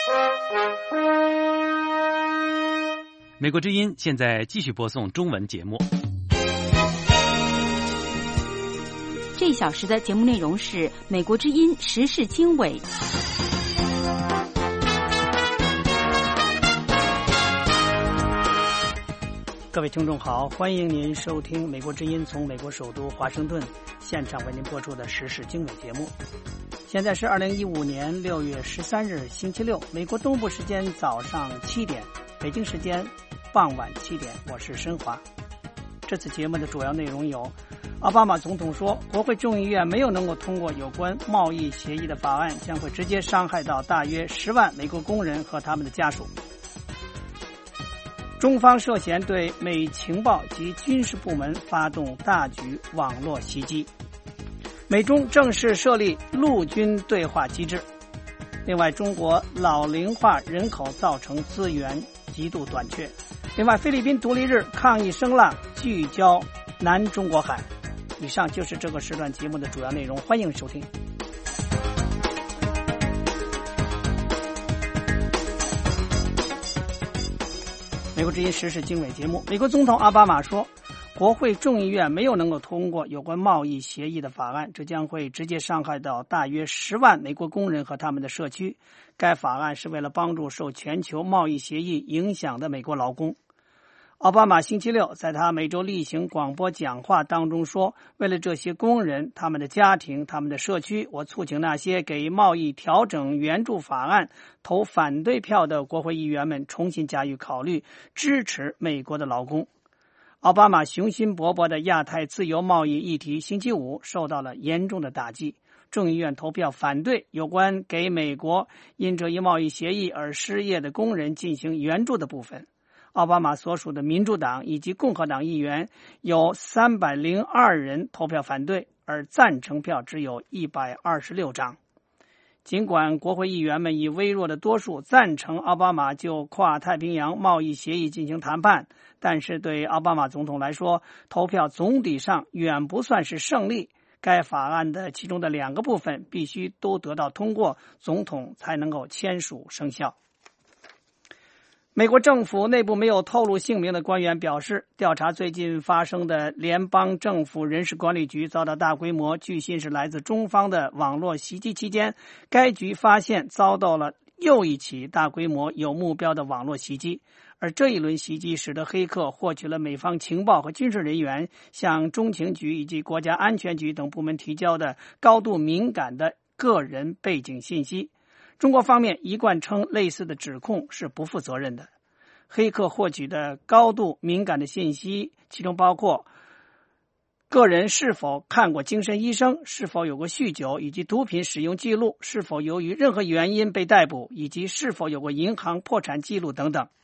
美国之音现在继续播送中文节目。 这一小时的节目内容是美国之音时事经纬。 各位听众好，欢迎您收听美国之音从美国首都华盛顿现场为您播出的时事经纬节目。现在是2015年6月13日星期六，美国东部时间早上7点，北京时间傍晚7点，我是申华。这次节目的主要内容有：奥巴马总统说，国会众议院没有能够通过有关贸易协议的法案，将会直接伤害到大约10万美国工人和他们的家属。中方涉嫌对美情报及军事部门发动大举网络袭击。美中正式设立陆军对话机制。另外，中国老龄化人口造成资源极度短缺。另外，菲律宾独立日抗议声浪聚焦南中国海。以上就是这个时段节目的主要内容，欢迎收听。美国之音时事经纬节目，美国总统奥巴马说，国会众议院没有能够通过有关贸易协议的法案，这将会直接伤害到大约10万美国工人和他们的社区。该法案是为了帮助受全球贸易协议影响的美国劳工。奥巴马星期六在他每周例行广播讲话当中说，为了这些工人、他们的家庭、他们的社区，我促请那些给贸易调整援助法案投反对票的国会议员们重新加以考虑，支持美国的劳工。奥巴马雄心勃勃的亚太自由贸易议题星期五受到了严重的打击，众议院投票反对有关给美国因这一贸易协议而失业的工人进行援助的部分。奥巴马所属的民主党以及共和党议员有302人投票反对，而赞成票只有126张。尽管国会议员们以微弱的多数赞成奥巴马就跨太平洋贸易协议进行谈判，但是对奥巴马总统来说，投票总体上远不算是胜利。该法案的其中的2个部分必须都得到通过，总统才能够签署生效。美国政府内部没有透露姓名的官员表示，调查最近发生的联邦政府人事管理局遭到大规模据信是来自中方的网络袭击期间，该局发现遭到了又一起大规模有目标的网络袭击，而这一轮袭击使得黑客获取了美方情报和军事人员向中情局以及国家安全局等部门提交的高度敏感的个人背景信息。中国方面一贯称类似的指控是不负责任的。黑客获取的高度敏感的信息，其中包括个人是否看过精神医生，是否有过酗酒以及毒品使用记录，是否由于任何原因被逮捕，以及是否有过银行破产记录等等。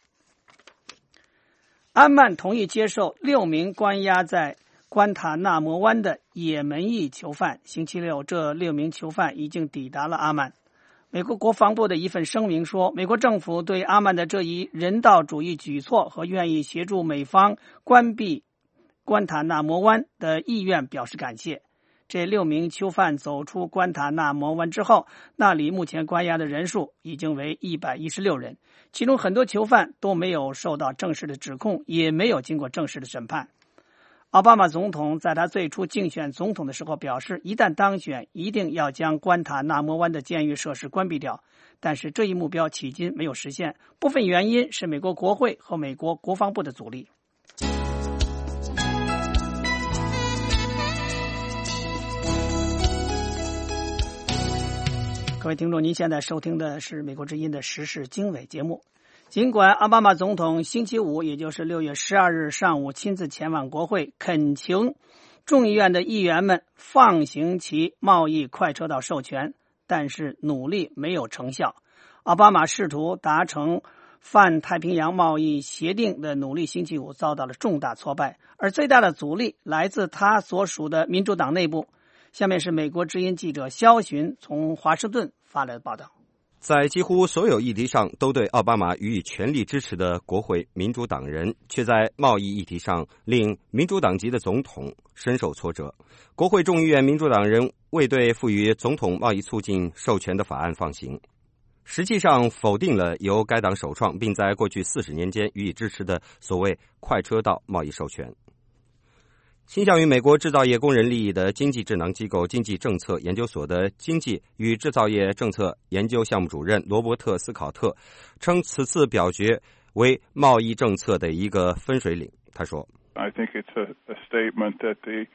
安曼同意接受6名关押在关塔那摩湾的也门裔囚犯。星期六，这6名囚犯已经抵达了阿曼。美国国防部的一份声明说，美国政府对阿曼的这一人道主义举措和愿意协助美方关闭关塔那摩湾的意愿表示感谢。这6名囚犯走出关塔那摩湾之后，那里目前关押的人数已经为116人，其中很多囚犯都没有受到正式的指控，也没有经过正式的审判。奥巴马总统在他最初竞选总统的时候表示，一旦当选，一定要将关塔那摩湾的监狱设施关闭掉。但是这一目标迄今没有实现，部分原因是美国国会和美国国防部的阻力。各位听众，您现在收听的是美国之音的时事经纬节目。尽管奥巴马总统星期五，也就是6月12日上午亲自前往国会，恳请众议院的议员们放行其贸易快车道授权，但是努力没有成效。奥巴马试图达成泛太平洋贸易协定的努力星期五遭到了重大挫败，而最大的阻力来自他所属的民主党内部。下面是美国之音记者肖寻从华盛顿发来的报道。 在几乎所有议题上都对奥巴马予以全力支持的国会民主党人，却在贸易议题上令民主党籍的总统深受挫折。国会众议院民主党人未对赋予总统贸易促进授权的法案放行。 实际上否定了由该党首创并在过去40年间予以支持的所谓快车道贸易授权。倾向于美国制造业工人利益的经济智囊机构经济政策研究所的经济与制造业政策研究项目主任罗伯特·斯考特称，此次表决为贸易政策的一个分水岭。他说 I think it's a statement that the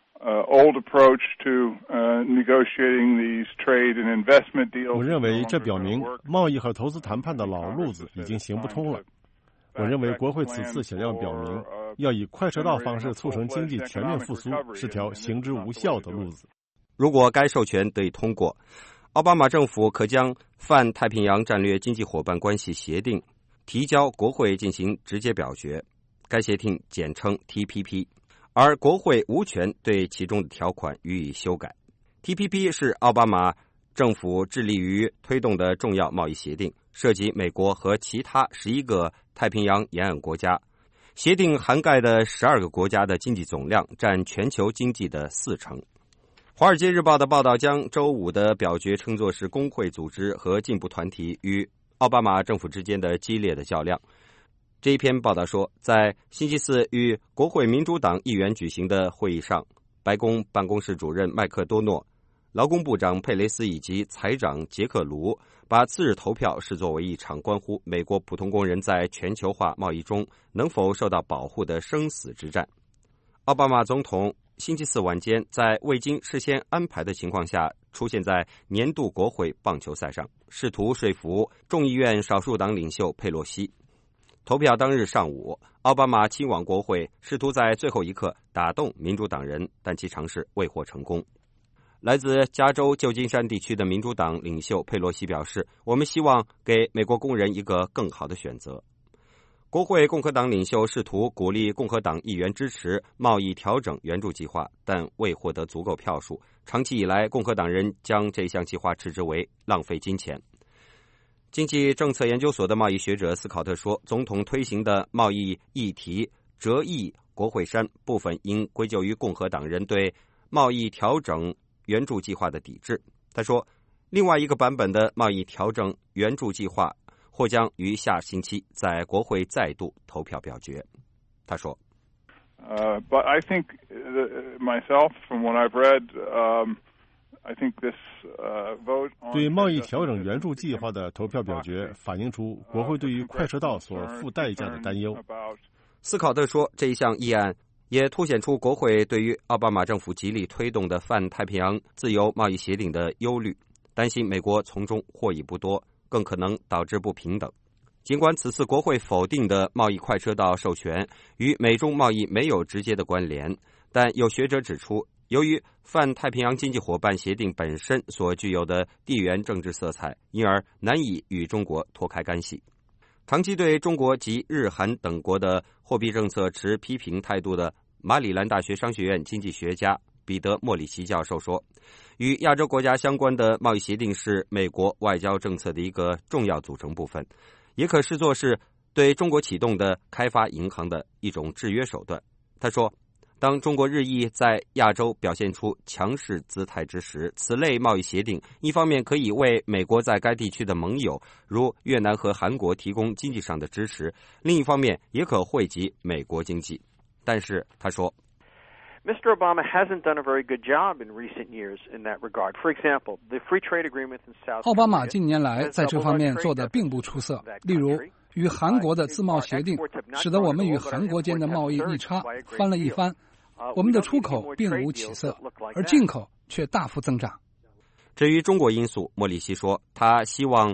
old approach to negotiating these trade and investment deals. 我认为这表明贸易和投资谈判的老路子已经行不通了。我认为国会此次想要表明，要以快车道方式促成经济全面复苏是条行之无效的路子。 如果该授权得以通过，奥巴马政府可将泛太平洋战略经济伙伴关系协定提交国会进行直接表决，该协定简称 TPP， 而国会无权对其中的条款予以修改。TPP 是奥巴马政府致力于推动的重要贸易协定，涉及美国和其他11个太平洋沿岸国家。协定涵盖的12个国家的经济总量占全球经济的40%。华尔街日报的报道将周五的表决称作是工会组织和进步团体与奥巴马政府之间的激烈的较量。这一篇报道说，在星期四与国会民主党议员举行的会议上，白宫办公室主任麦克多诺、劳工部长佩雷斯以及财长杰克卢把次日投票视作为一场关乎美国普通工人在全球化贸易中能否受到保护的生死之战。奥巴马总统星期四晚间在未经事先安排的情况下出现在年度国会棒球赛上，试图说服众议院少数党领袖佩洛西。投票当日上午，奥巴马亲往国会，试图在最后一刻打动民主党人，但其尝试未获成功。来自加州旧金山地区的民主党领袖佩洛西表示，我们希望给美国工人一个更好的选择。国会共和党领袖试图鼓励共和党议员支持贸易调整援助计划，但未获得足够票数。长期以来，共和党人将这项计划斥之为浪费金钱。经济政策研究所的贸易学者斯考特说，总统推行的贸易议题折翼国会山部分应归咎于共和党人对贸易调整援助计划的抵制。他说，另外一个版本的贸易调整援助计划或将于下星期在国会再度投票表决。他说 But I think myself, from what I've read, I think this vote on 对贸易调整援助计划的投票表决反映出国会对于快车道所付代价的担忧。 斯考特说，这一项议案也凸显出国会对于奥巴马政府极力推动的泛太平洋自由贸易协定的忧虑，担心美国从中获益不多，更可能导致不平等。尽管此次国会否定的贸易快车道授权与美中贸易没有直接的关联，但有学者指出，由于泛太平洋经济伙伴协定本身所具有的地缘政治色彩，因而难以与中国脱开干系。长期对中国及日韩等国的货币政策持批评态度的马里兰大学商学院经济学家彼得·莫里奇教授说，与亚洲国家相关的贸易协定是美国外交政策的一个重要组成部分，也可视作是对中国启动的开发银行的一种制约手段。他说，当中国日益在亚洲表现出强势姿态之时，此类贸易协定一方面可以为美国在该地区的盟友如越南和韩国提供经济上的支持，另一方面也可惠及美国经济。但是他说， Mr. Obama hasn't done a very good job in recent years in that regard. For example, the free trade agreement in South Korea. 奥巴马近年来在这方面做得并不出色，例如与韩国的自贸协定使得我们与韩国间的贸易逆差翻了一番，我们的出口并无起色，而进口却大幅增长。 至于中国因素，莫里西说，他希望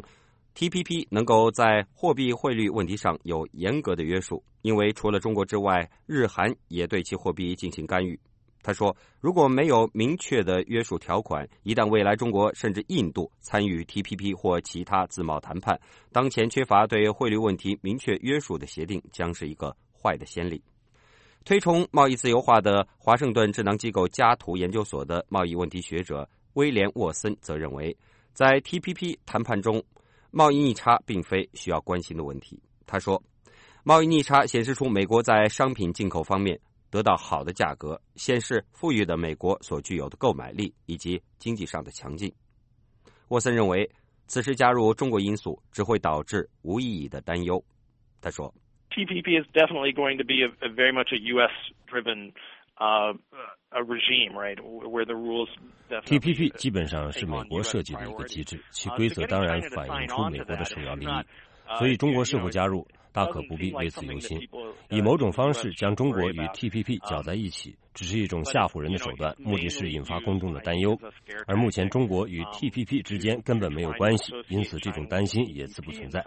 TPP 能够在货币汇率问题上有严格的约束，因为除了中国之外，日韩也对其货币进行干预。他说，如果没有明确的约束条款，一旦未来中国甚至印度参与 TPP 或其他自贸谈判，当前缺乏对汇率问题明确约束的协定将是一个坏的先例。推崇贸易自由化的华盛顿智囊机构加图研究所的贸易问题学者威廉沃森则认为，在 TPP 谈判中，贸易逆差并非需要关心的问题。他说，贸易逆差显示出美国在商品进口方面得到好的价格，显示富裕的美国所具有的购买力以及经济上的强劲。沃森认为， 此时加入中国因素只会导致无意义的担忧。他说 TPP is definitely going to be a very much a US-driven a regime, right? Where the rules TPP 基本上是美国设计的一个机制，其规则当然反映出美国的首要利益。所以中国是否加入，大可不必为此忧心。以某种方式将中国与 TPP 搅在一起，只是一种吓唬人的手段，目的是引发公众的担忧。而目前中国与 TPP 之间根本没有关系，因此这种担心也自不存在。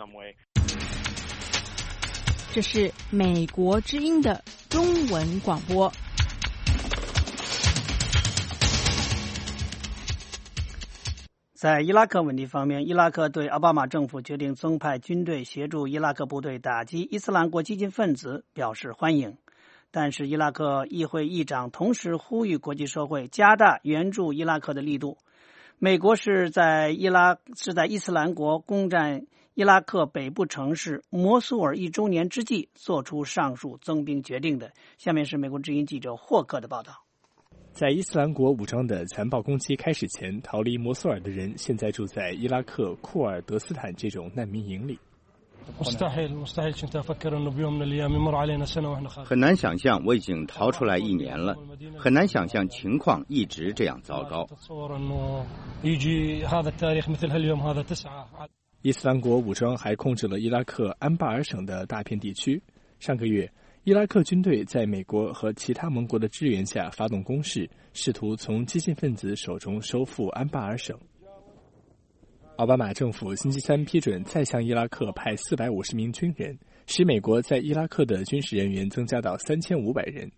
这是美国之音的中文广播。 在伊拉克问题方面，伊拉克对奥巴马政府决定增派军队协助伊拉克部队打击伊斯兰国激进分子表示欢迎，但是伊拉克议会议长同时呼吁国际社会加大援助伊拉克的力度。美国是在伊斯兰国攻占伊拉克北部城市摩苏尔1周年之际做出上述增兵决定的。下面是美国之音记者霍克的报道。 在伊斯兰国武装的残暴攻击开始前，逃离摩苏尔的人现在住在伊拉克库尔德斯坦这种难民营里。 很难想象我已经逃出来1年了，很难想象情况一直这样糟糕。 伊斯兰国武装还控制了伊拉克安巴尔省的大片地区。上个月，伊拉克军队在美国和其他盟国的支援下发动攻势，试图从激进分子手中收复安巴尔省。奥巴马政府星期三批准再向伊拉克派450名军人，使美国在伊拉克的军事人员增加到3500人。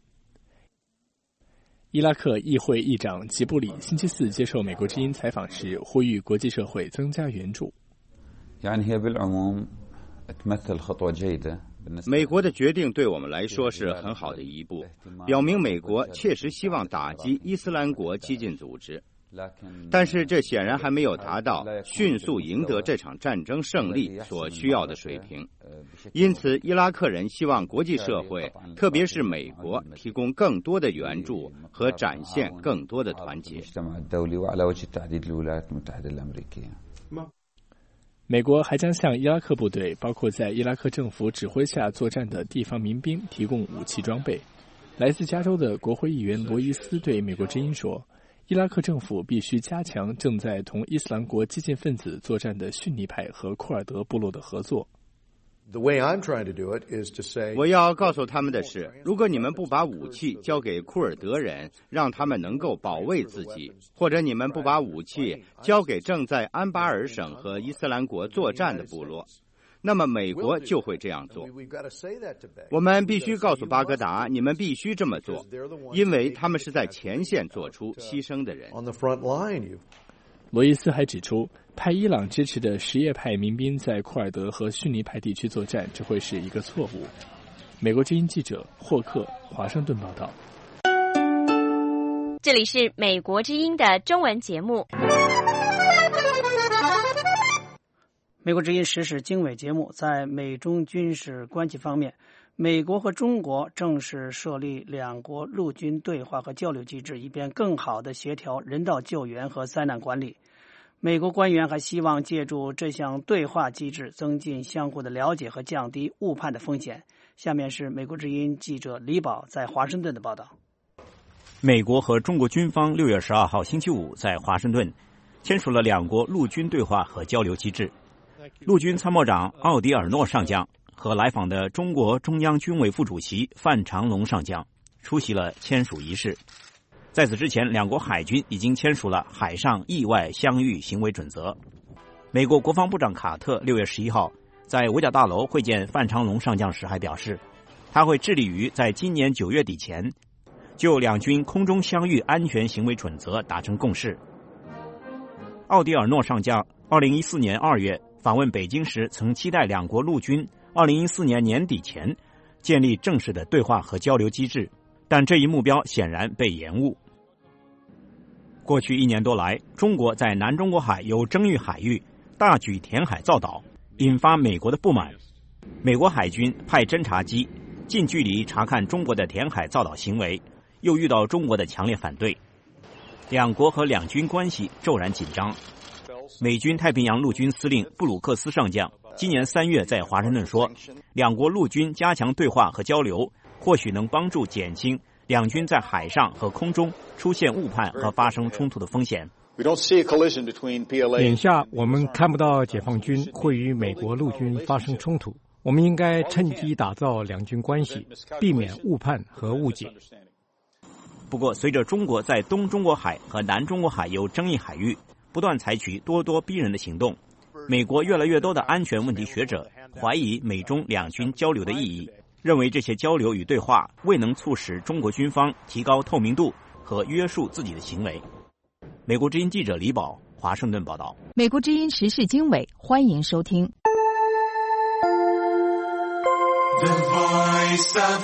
伊拉克议会议长吉布里星期四接受美国之音采访时，呼吁国际社会增加援助。 美国的决定对我们来说是很好的一步，表明美国确实希望打击伊斯兰国激进组织，但是这显然还没有达到迅速赢得这场战争胜利所需要的水平。因此，伊拉克人希望国际社会，特别是美国，提供更多的援助和展现更多的团结。 美国还将向伊拉克部队，包括在伊拉克政府指挥下作战的地方民兵提供武器装备。来自加州的国会议员罗伊斯对美国之音说，伊拉克政府必须加强正在同伊斯兰国激进分子作战的逊尼派和库尔德部落的合作。 我要告诉他们的是，如果你们不把武器交给库尔德人，让他们能够保卫自己，或者你们不把武器交给正在安巴尔省和伊斯兰国作战的部落，那么美国就会这样做。我们必须告诉巴格达，你们必须这么做，因为他们是在前线做出牺牲的人。 罗伊斯还指出，派伊朗支持的什叶派民兵在库尔德和逊尼派地区作战，这会是一个错误。美国之音记者霍克，华盛顿报道。 这里是美国之音的中文节目。 美国之音时事经纬节目，在美中军事关系方面，美国和中国正式设立两国陆军对话和交流机制，以便更好地协调人道救援和灾难管理。美国官员还希望借助这项对话机制，增进相互的了解和降低误判的风险。下面是美国之音记者李宝在华盛顿的报道。 美国和中国军方6月12号星期五在华盛顿签署了两国陆军对话和交流机制。陆军参谋长奥迪尔诺上将和来访的中国中央军委副主席范长龙上将出席了签署仪式。在此之前，两国海军已经签署了海上意外相遇行为准则。美国国防部长卡特6月11号在五角大楼会见范长龙上将时还表示，他会致力于在今年9月底前就两军空中相遇安全行为准则达成共识。奥迪尔诺上将2014年2月访问北京时曾期待两国陆军2014年年底前建立正式的对话和交流机制，但这一目标显然被延误。过去1年多来，中国在南中国海有争议海域大举填海造岛，引发美国的不满。美国海军派侦察机近距离查看中国的填海造岛行为，又遇到中国的强烈反对，两国和两军关系骤然紧张。 美军太平洋陆军司令布鲁克斯上将今年3月在华盛顿说，两国陆军加强对话和交流，或许能帮助减轻两军在海上和空中出现误判和发生冲突的风险。 眼下我们看不到解放军会与美国陆军发生冲突，我们应该趁机打造两军关系，避免误判和误解。 不过，随着中国在东中国海和南中国海有争议海域不断采取咄咄逼人的行动，美国越来越多的安全问题学者怀疑美中两军交流的意义，认为这些交流与对话未能促使中国军方提高透明度和约束自己的行为。美国之音记者李宝，华盛顿报道。 美国之音时事经纬，欢迎收听。 The Voice of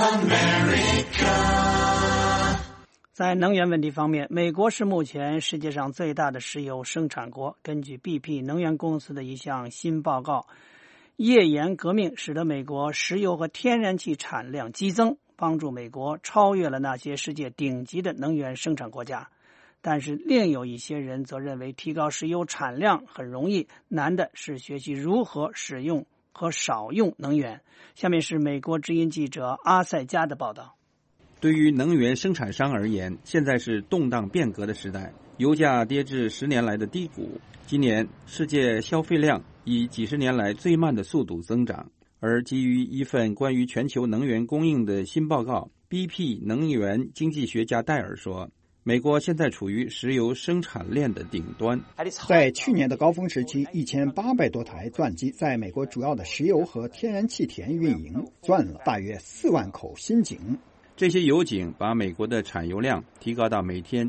America。 在能源问题方面，美国是目前世界上最大的石油生产国。根据 BP 能源公司的一项新报告，页岩革命使得美国石油和天然气产量激增，帮助美国超越了那些世界顶级的能源生产国家。但是另有一些人则认为提高石油产量很容易，难的是学习如何使用和少用能源。下面是美国之音记者阿塞加的报道。 对于能源生产商而言，现在是动荡变革的时代，油价跌至10年来的低谷。今年世界消费量以几十年来最慢的速度增长，而基于一份关于全球能源供应的新报告， BP 能源经济学家戴尔说，美国现在处于石油生产链的顶端。 在去年的高峰时期，1800多台钻机在美国主要的石油和天然气田运营，钻了大约4万口新井。 这些油井把美国的产油量提高到每天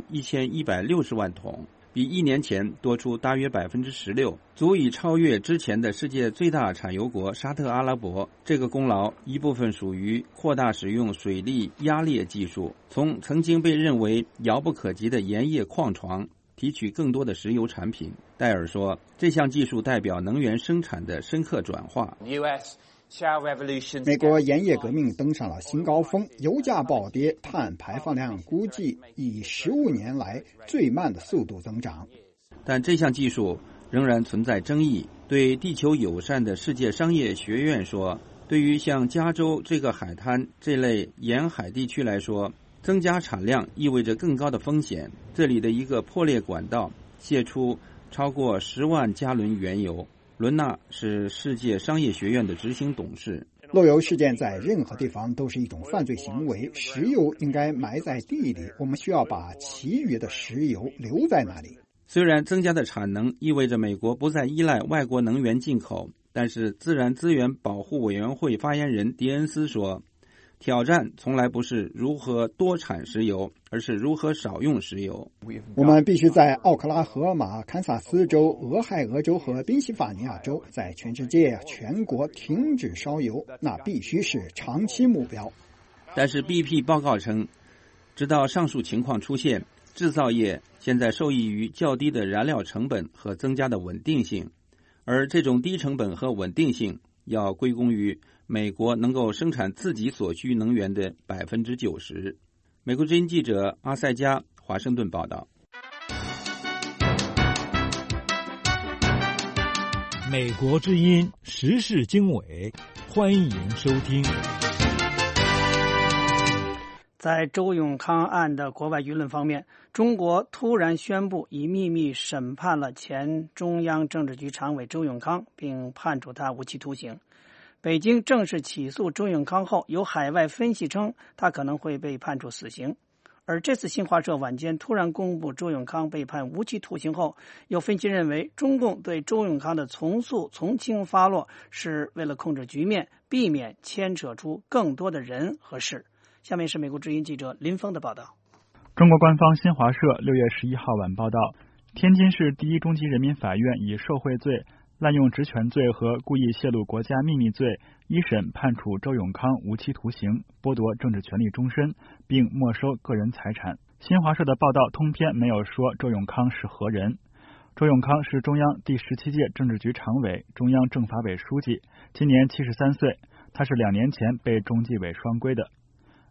1160万桶，比1年前多出大约16%，足以超越之前的世界最大产油国沙特阿拉伯。这个功劳一部分属于扩大使用水力压裂技术，从曾经被认为遥不可及的盐业矿床提取更多的石油产品。戴尔说，这项技术代表能源生产的深刻转化。 美国盐业革命登上了新高峰，油价暴跌，碳排放量估计以15年来最慢的速度增长。 但这项技术仍然存在争议。对地球友善的世界商业学院说，对于像加州这个海滩这类沿海地区来说，增加产量意味着更高的风险。这里的一个破裂管道泄出超过10万加仑原油。伦纳是世界商业学院的执行董事。 漏油事件在任何地方都是一种犯罪行为，石油应该埋在地里，我们需要把其余的石油留在那里。 虽然增加的产能意味着美国不再依赖外国能源进口，但是自然资源保护委员会发言人迪恩斯说，挑战从来不是如何多产石油，而是如何少用石油。 我们必须在奥克拉荷马、堪萨斯州、俄亥俄州和宾夕法尼亚州在全世界全国停止烧油，那必须是长期目标。 但是 BP 报告称，直到上述情况出现，制造业现在受益于较低的燃料成本和增加的稳定性，而这种低成本和稳定性要归功于美国能够生产自己所需能源的90%。美国之音记者阿塞加，华盛顿报道。 美国之音时事经纬，欢迎收听。 在周永康案的国外舆论方面，中国突然宣布已秘密审判了前中央政治局常委周永康，并判处他无期徒刑。北京正式起诉周永康后，有海外分析称他可能会被判处死刑。而这次新华社晚间突然公布周永康被判无期徒刑后，有分析认为中共对周永康的从速从轻发落是为了控制局面，避免牵扯出更多的人和事。下面是美国之音记者林峰的报道。 中国官方新华社6月11号晚报道，天津市第一中级人民法院以受贿罪、滥用职权罪和故意泄露国家秘密罪一审判处周永康无期徒刑，剥夺政治权利终身，并没收个人财产。新华社的报道通篇没有说周永康是何人。周永康是中央第17届政治局常委、中央政法委书记，今年73岁，他是2年前被中纪委双规的。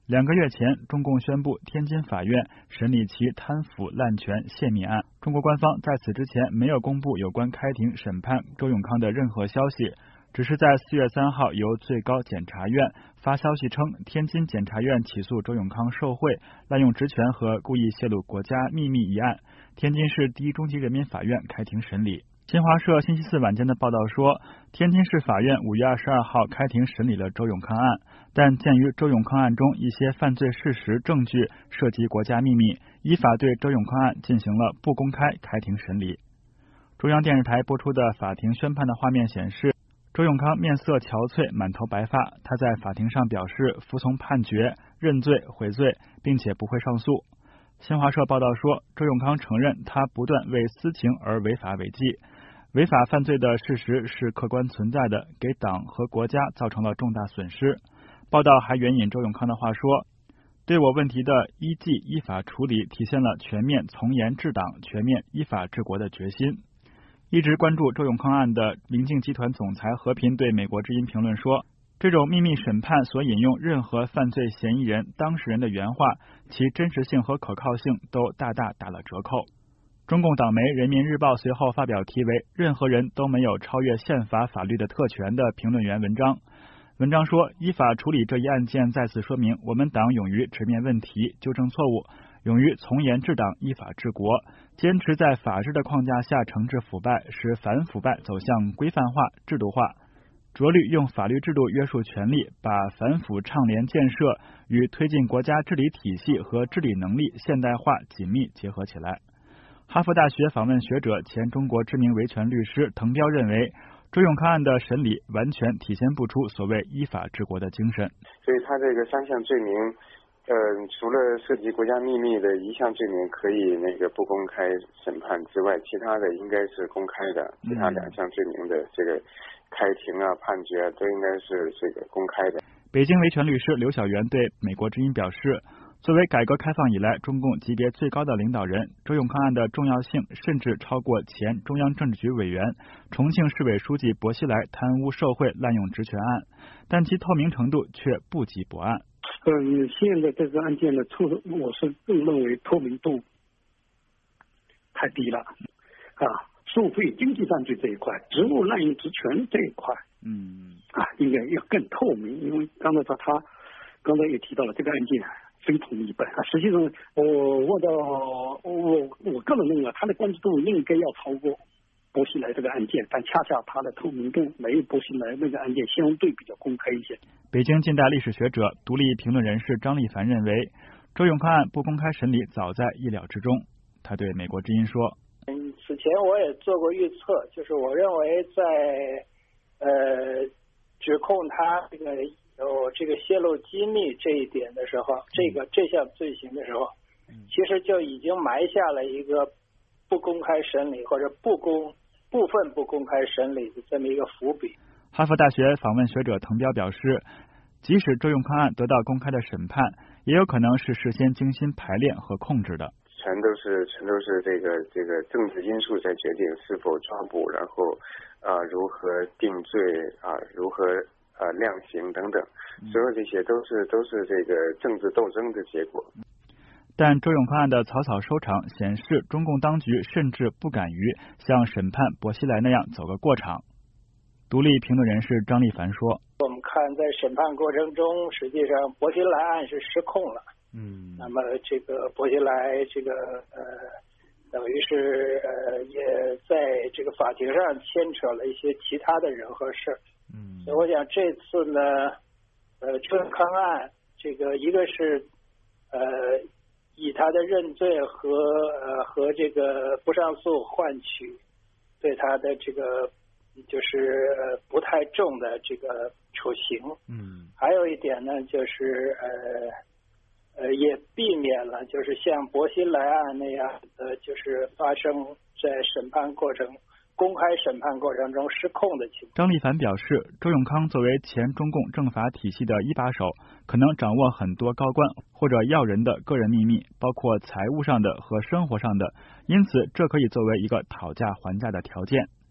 2个月前，中共宣布天津法院审理其贪腐滥权泄密案。中国官方在此之前没有公布有关开庭审判周永康的任何消息，只是在4月3号由最高检察院发消息称，天津检察院起诉周永康受贿、滥用职权和故意泄露国家秘密一案，天津市第一中级人民法院开庭审理。新华社星期四晚间的报道说，天津市法院5月22号开庭审理了周永康案，但鉴于周永康案中一些犯罪事实证据涉及国家秘密，依法对周永康案进行了不公开开庭审理。中央电视台播出的法庭宣判的画面显示，周永康面色憔悴，满头白发，他在法庭上表示服从判决、认罪悔罪，并且不会上诉。新华社报道说，周永康承认他不断为私情而违法违纪，违法犯罪的事实是客观存在的，给党和国家造成了重大损失。报道还援引周永康的话说，对我问题的依纪依法处理体现了全面从严治党、全面依法治国的决心。一直关注周永康案的明镜集团总裁和平对美国之音评论说，这种秘密审判所引用任何犯罪嫌疑人、当事人的原话，其真实性和可靠性都大大打了折扣。中共党媒《人民日报》随后发表题为《任何人都没有超越宪法法律的特权》的评论员文章。文章说，依法处理这一案件再次说明我们党勇于直面问题、纠正错误，勇于从严治党、依法治国，坚持在法治的框架下惩治腐败，使反腐败走向规范化、制度化，着力用法律制度约束权力，把反腐倡廉建设与推进国家治理体系和治理能力现代化紧密结合起来。哈佛大学访问学者、前中国知名维权律师滕彪认为，周永康案的审理完全体现不出所谓依法治国的精神。 所以他这个3项罪名，除了涉及国家秘密的1项罪名可以不公开审判之外，其他的应该是公开的。其他2项罪名的这个开庭啊、判决啊，都应该是公开的。 北京维权律师刘晓元对美国之音表示，作为改革开放以来中共级别最高的领导人，周永康案的重要性甚至超过前中央政治局委员、重庆市委书记薄熙来贪污受贿滥用职权案，但其透明程度却不及薄案。 现在这个案件的我是更认为透明度太低了受贿经济犯罪这一块、职务滥用职权这一块，应该要更透明。因为刚才也提到了这个案件非同一般实际上我个人认为他的关注度应该要超过薄熙来这个案件，但恰恰他的透明度没有薄熙来那个案件相对比较公开一些。 北京近代历史学者、独立评论人士张立凡认为，周永康案不公开审理早在意料之中。他对美国之音说， 此前我也做过预测，就是我认为在指控他有这个泄露机密这一点的时候，这项罪行的时候，其实就已经埋下了一个不公开审理或者部分不公开审理的这么一个伏笔。 哈佛大学访问学者滕彪表示，即使周永康案得到公开的审判，也有可能是事先精心排练和控制的。 全都是这个政治因素在决定是否抓捕，然后如何定罪如何量刑等等，所有这些都是这个政治斗争的结果。 但周永康案的草草收场显示，中共当局甚至不敢于像审判薄熙来那样走个过场。独立评论人士张立凡说， 我们看在审判过程中，实际上薄熙来案是失控了。那么这个薄熙来等于是也在这个法庭上牵扯了一些其他的人和事。所以我想这次呢，周永康案一个是以他的认罪和这个不上诉换取对他的就是不太重的这个处刑。还有一点呢，就是也避免了就是像薄熙来案那样的就是发生在公开审判过程中失控的情况。 张立凡表示，周永康作为前中共政法体系的一把手，可能掌握很多高官或者要人的个人秘密，包括财务上的和生活上的，因此这可以作为一个讨价还价的条件。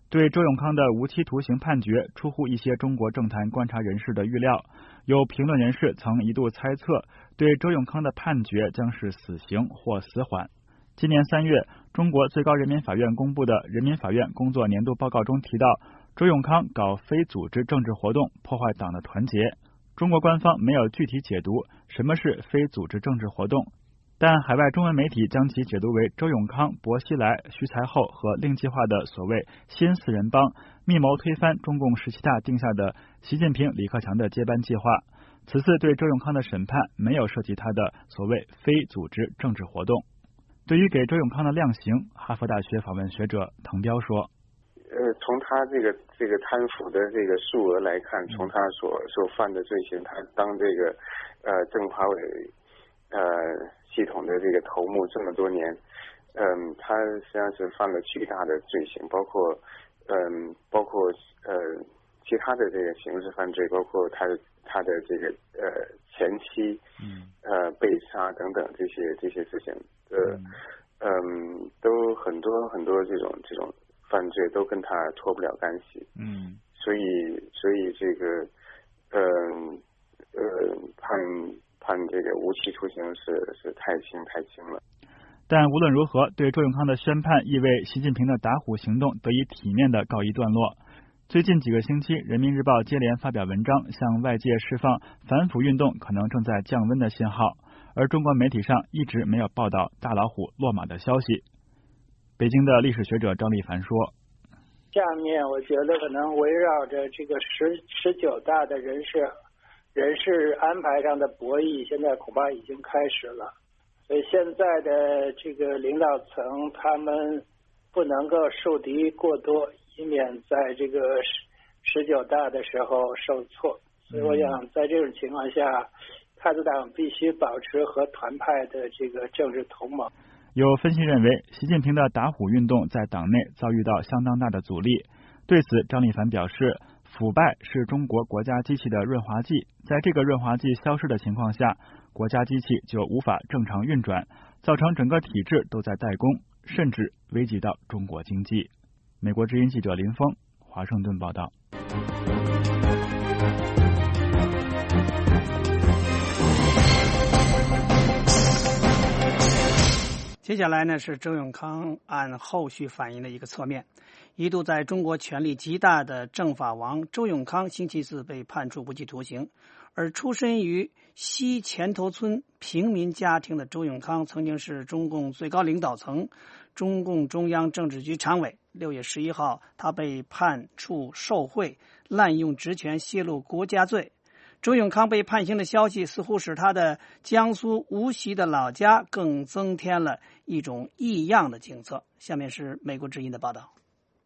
对周永康的无期徒刑判决出乎一些中国政坛观察人士的预料，有评论人士曾一度猜测，对周永康的判决将是死刑或死缓。今年3月，中国最高人民法院公布的人民法院工作年度报告中提到，周永康搞非组织政治活动，破坏党的团结。中国官方没有具体解读什么是非组织政治活动，但海外中文媒体将其解读为周永康、薄熙来、徐才厚和令计划的所谓新四人帮密谋推翻中共17大定下的习近平、李克强的接班计划。此次对周永康的审判没有涉及他的所谓非组织政治活动。对于给周永康的量刑，哈佛大学访问学者滕彪说， 从他这个贪腐的这个数额来看，从他所犯的罪行，他当这个政法委系统的这个头目这么多年，他实际上是犯了巨大的罪行，包括其他的这个刑事犯罪，包括他的这个前妻被杀等等这些事情都很多这种犯罪都跟他脱不了干系。所以这个判这个无期徒刑是太轻了。 但无论如何，对周永康的宣判意味习近平的打虎行动得以体面的告一段落。最近几个星期，人民日报接连发表文章，向外界释放反腐运动可能正在降温的信号，而中国媒体上一直没有报道大老虎落马的消息。北京的历史学者张立凡说， 下面我觉得可能围绕着这个19大的人事安排上的博弈，现在恐怕已经开始了。所以现在的这个领导层，他们不能够树敌过多，以免在这个19大的时候受挫。所以我想在这种情况下，太子党必须保持和团派的这个政治同盟。 有分析认为，习近平的打虎运动在党内遭遇到相当大的阻力。对此，张立凡表示，腐败是中国国家机器的润滑剂，在这个润滑剂消失的情况下，国家机器就无法正常运转，造成整个体制都在怠工，甚至危及到中国经济。美国之音记者林峰，华盛顿报道。 接下来呢是周永康案后续反应的一个侧面。一度在中国权力极大的政法王周永康星期四被判处无期徒刑，而出身于西前头村平民家庭的周永康曾经是中共最高领导层、中共中央政治局常委。6月11号，他被判处受贿、滥用职权、泄露国家罪。周永康被判刑的消息似乎使他的江苏无锡的老家更增添了一种异样的景色。下面是美国之音的报道。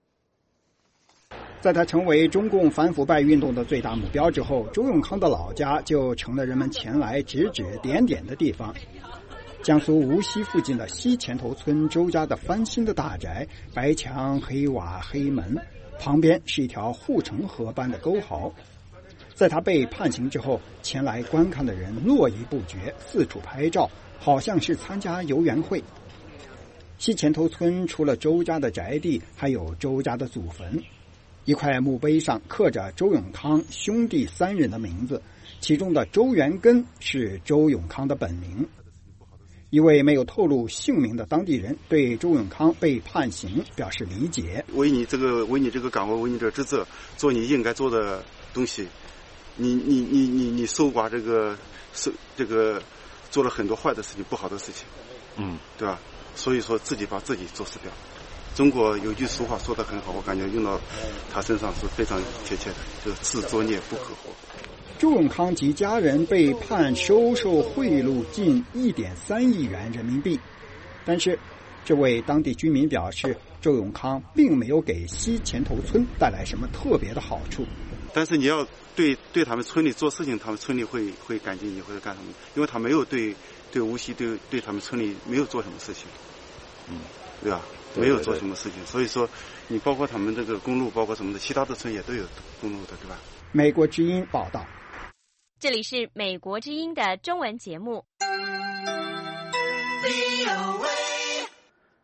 在他成为中共反腐败运动的最大目标之后，周永康的老家就成了人们前来指指点点的地方。江苏无锡附近的西前头村周家的翻新的大宅，白墙黑瓦黑门，旁边是一条护城河般的沟壕。在他被判刑之后，前来观看的人络绎不绝，四处拍照，好像是参加游园会。西前头村除了周家的宅地，还有周家的祖坟。一块墓碑上刻着周永康兄弟3人的名字，其中的周元根是周永康的本名。一位没有透露姓名的当地人对周永康被判刑表示理解。 为你这个岗位，为你这个职责，做你应该做的东西，你守寡这个做了很多坏的事情，不好的事情，对吧？所以说自己把自己做死掉。中国有句俗话说得很好，我感觉用到他身上是非常贴切的，就是自作孽不可活。 周永康及家人被判收受贿赂近1.3亿元人民币，但是这位当地居民表示，周永康并没有给西前头村带来什么特别的好处。 但是你要对他们村里做事情，他们村里会感激你或者干什么，因为他没有对无锡对他们村里没有做什么事情，对吧？没有做什么事情，所以说你包括他们这个公路，包括什么的，其他的村也都有公路的，对吧？ 美国之音报道。 这里是美国之音的中文节目。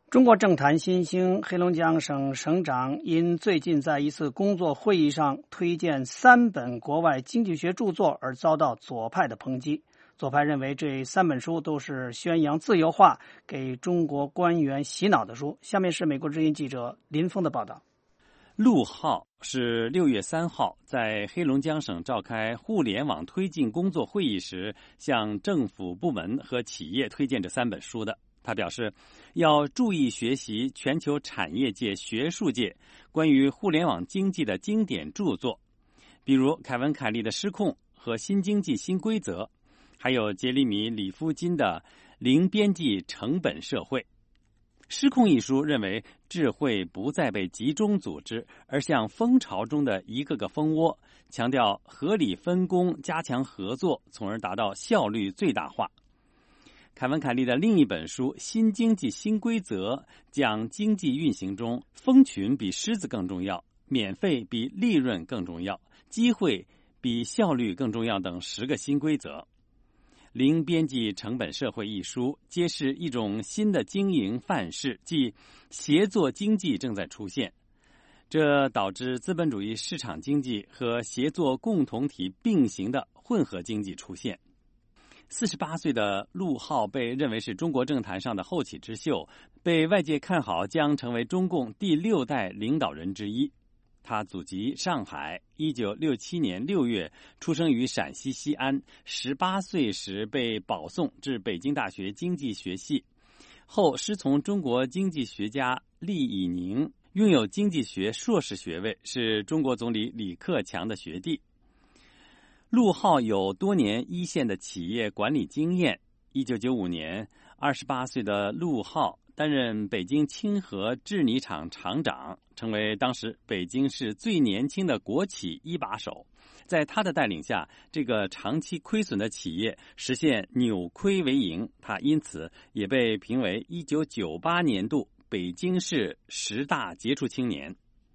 中国政坛新星黑龙江省省长因最近在一次工作会议上推荐3本国外经济学著作而遭到左派的抨击。左派认为这3本书都是宣扬自由化、给中国官员洗脑的书。下面是美国之音记者林峰的报道。 陆浩是6月3号在黑龙江省召开互联网推进工作会议时，向政府部门和企业推荐这3本书的。他表示，要注意学习全球产业界、学术界关于互联网经济的经典著作，比如凯文·凯利的《失控》和《新经济新规则》，还有杰里米·里夫金的《零边际成本社会》。《失控》一书认为，智慧不再被集中组织，而像蜂巢中的一个个蜂窝，强调合理分工、加强合作，从而达到效率最大化。凯文·凯利的另一本书《新经济新规则》讲经济运行中蜂群比狮子更重要，免费比利润更重要，机会比效率更重要等10个新规则。零边际成本社会一书揭示一种新的经营范式，即协作经济正在出现，这导致资本主义市场经济和协作共同体并行的混合经济出现。48岁的陆浩被认为是中国政坛上的后起之秀，被外界看好将成为中共第6代领导人之一。他祖籍上海，1967年6月出生于陕西西安，18岁时被保送至北京大学经济学系，后师从中国经济学家厉以宁，拥有经济学硕士学位，是中国总理李克强的学弟。陆浩有多年一线的企业管理经验。1995年，28岁的陆浩担任北京清河制泥厂厂长，成为当时北京市最年轻的国企一把手。在他的带领下，这个长期亏损的企业实现扭亏为盈，他因此也被评为1998年度北京市10大杰出青年。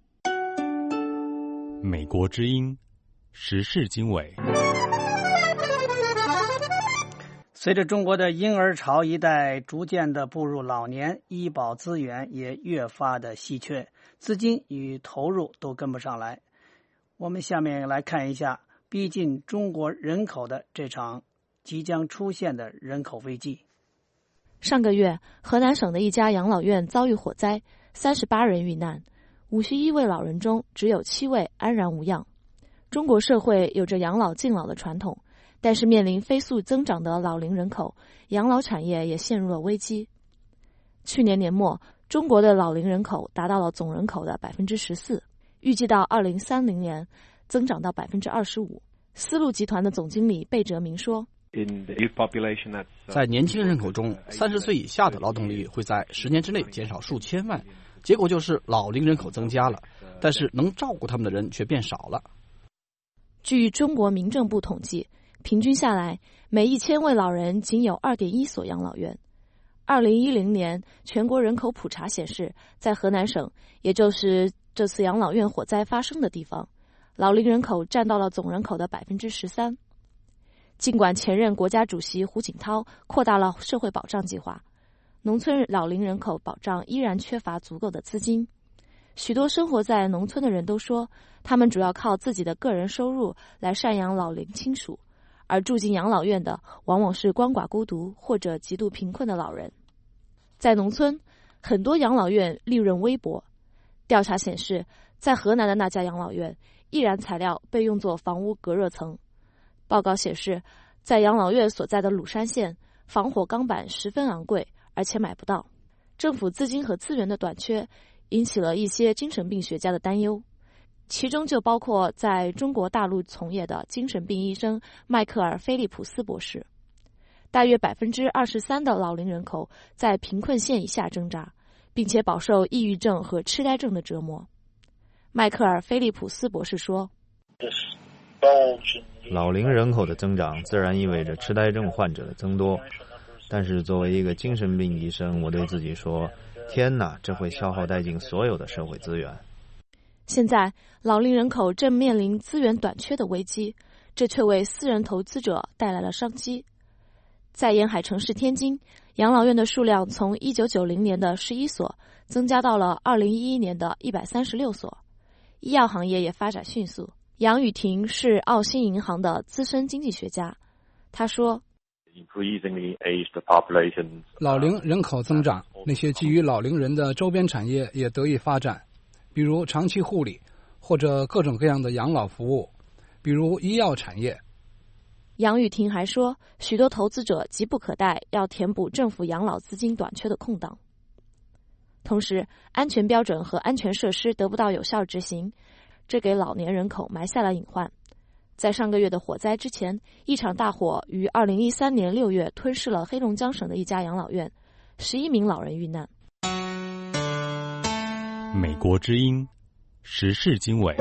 美国之音时事经纬。 随着中国的婴儿潮一代逐渐的步入老年，医保资源也越发的稀缺，资金与投入都跟不上来。我们下面来看一下逼近中国人口的这场即将出现的人口危机。 上个月，河南省的一家养老院遭遇火灾，38人遇难，51位老人中只有7位安然无恙。中国社会有着养老敬老的传统，但是面临飞速增长的老龄人口，养老产业也陷入了危机。去年年末，中国的老龄人口达到了总人口的 14%， 预计到2030年增长到 25%。 丝路集团的总经理贝哲明说， 在年轻人口中，30岁以下的劳动力会在10年之内减少数千万，结果就是老龄人口增加了，但是能照顾他们的人却变少了。 据中国民政部统计，平均下来，每1000位老人仅有 2.1 所养老院。2010年全国人口普查显示，在河南省，也就是这次养老院火灾发生的地方，老龄人口占到了总人口的 13%。 尽管前任国家主席胡锦涛扩大了社会保障计划，农村老龄人口保障依然缺乏足够的资金。许多生活在农村的人都说，他们主要靠自己的个人收入来赡养老龄亲属，而住进养老院的往往是鳏寡孤独或者极度贫困的老人。在农村，很多养老院利润微薄。调查显示，在河南的那家养老院，易燃材料被用作房屋隔热层。报告显示，在养老院所在的鲁山县，防火钢板十分昂贵，而且买不到。政府资金和资源的短缺引起了一些精神病学家的担忧，其中就包括在中国大陆从业的精神病医生迈克尔·菲利普斯博士。大约 23% 的老龄人口在贫困线以下挣扎，并且饱受抑郁症和痴呆症的折磨。迈克尔·菲利普斯博士说， 老龄人口的增长自然意味着痴呆症患者的增多，但是作为一个精神病医生，我对自己说，天哪，这会消耗殆尽所有的社会资源。 现在老龄人口正面临资源短缺的危机，这却为私人投资者带来了商机。 在沿海城市天津，养老院的数量从1990年的11所增加到了2011年的136所。医药行业也发展迅速。杨雨婷是澳新银行的资深经济学家，他说， 老龄人口增长，那些基于老龄人的周边产业也得以发展，比如长期护理或者各种各样的养老服务，比如医药产业。 杨雨婷还说，许多投资者急不可待要填补政府养老资金短缺的空档。同时，安全标准和安全设施得不到有效执行，这给老年人口埋下了隐患。在上个月的火灾之前，一场大火于2013年6月吞噬了黑龙江省的一家养老院，11名老人遇难。 美国之音，时事经纬。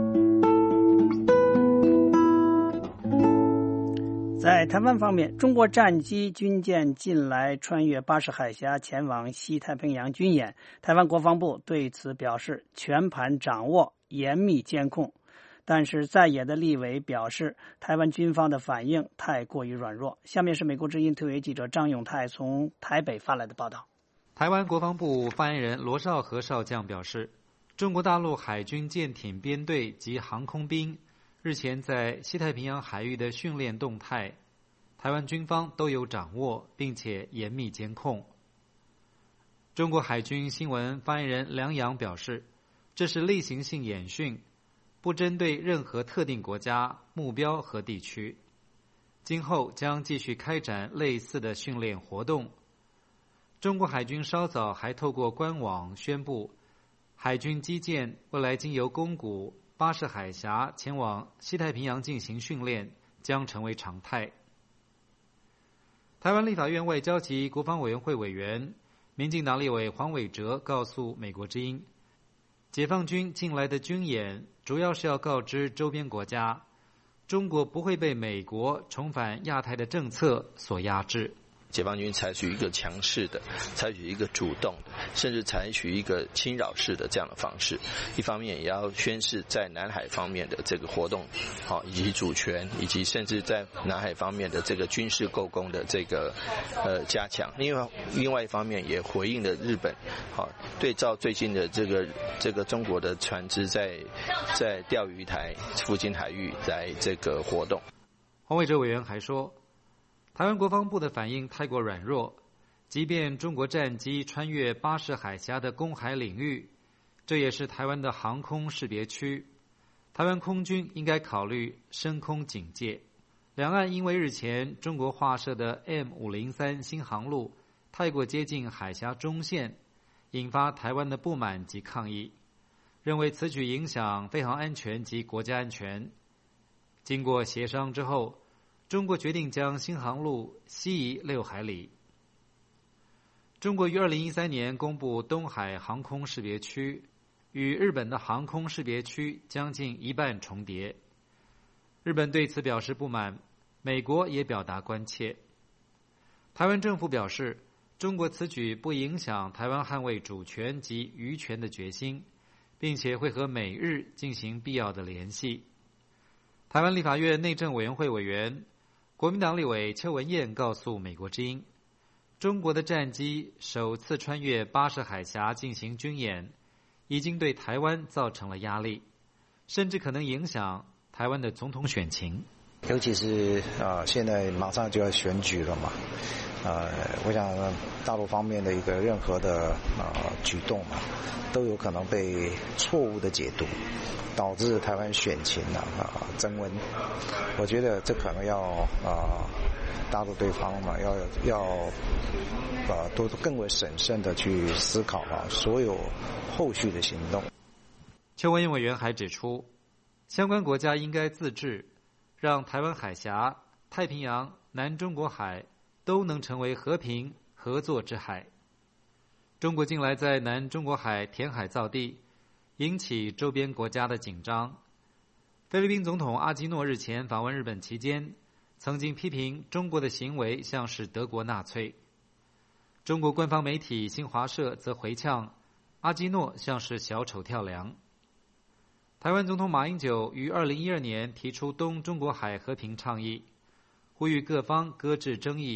在台湾方面，中国战机军舰近来穿越巴士海峡前往西太平洋军演，台湾国防部对此表示全盘掌握，严密监控。但是在野的立委表示，台湾军方的反应太过于软弱。下面是美国之音特约记者张永泰从台北发来的报道。 台湾国防部发言人罗绍和少将表示，中国大陆海军舰艇编队及航空兵日前在西太平洋海域的训练动态，台湾军方都有掌握，并且严密监控。中国海军新闻发言人梁洋表示，这是例行性演训，不针对任何特定国家、目标和地区。今后将继续开展类似的训练活动。中国海军稍早还透过官网宣布，海军基舰未来经由宫古、巴士海峡前往西太平洋进行训练，将成为常态。台湾立法院外交及国防委员会委员、民进党立委黄伟哲告诉美国之音，解放军近来的军演主要是要告知周边国家，中国不会被美国重返亚太的政策所压制。 解放军采取一个强势的，采取一个主动的，甚至采取一个侵扰式的这样的方式。一方面也要宣示在南海方面的这个活动，以及主权，以及甚至在南海方面的这个军事构攻的这个加强。另外一方面也回应了日本，对照最近的这个中国的船只在钓鱼台附近海域来这个活动。 黄伟哲委员还说，台湾国防部的反应太过软弱，即便中国战机穿越巴士海峡的公海领域，这也是台湾的航空识别区，台湾空军应该考虑升空警戒。两岸因为日前中国划设的 M503 新航路太过接近海峡中线，引发台湾的不满及抗议，认为此举影响飞航安全及国家安全。经过协商之后，中国决定将新航路西移6海里。中国于2013年公布东海航空识别区，与日本的航空识别区将近一半重叠。日本对此表示不满，美国也表达关切。台湾政府表示，中国此举不影响台湾捍卫主权及渔权的决心，并且会和美日进行必要的联系。台湾立法院内政委员会委员、国民党立委邱文燕告诉美国之音，中国的战机首次穿越巴士海峡进行军演，已经对台湾造成了压力，甚至可能影响台湾的总统选情。 尤其是现在马上就要选举了嘛，我想大陆方面的一个任何的举动都有可能被错误的解读，导致台湾选情增温。我觉得这可能要大陆对方要多更为审慎的去思考所有后续的行动。 邱文燕委员还指出，相关国家应该自治，让台湾海峡、太平洋、南中国海都能成为和平合作之海。中国近来在南中国海填海造地，引起周边国家的紧张。菲律宾总统阿基诺日前访问日本期间，曾经批评中国的行为像是德国纳粹。中国官方媒体新华社则回呛阿基诺像是小丑跳梁。台湾总统马英九于2012年提出东中国海和平倡议，呼吁各方搁置争议，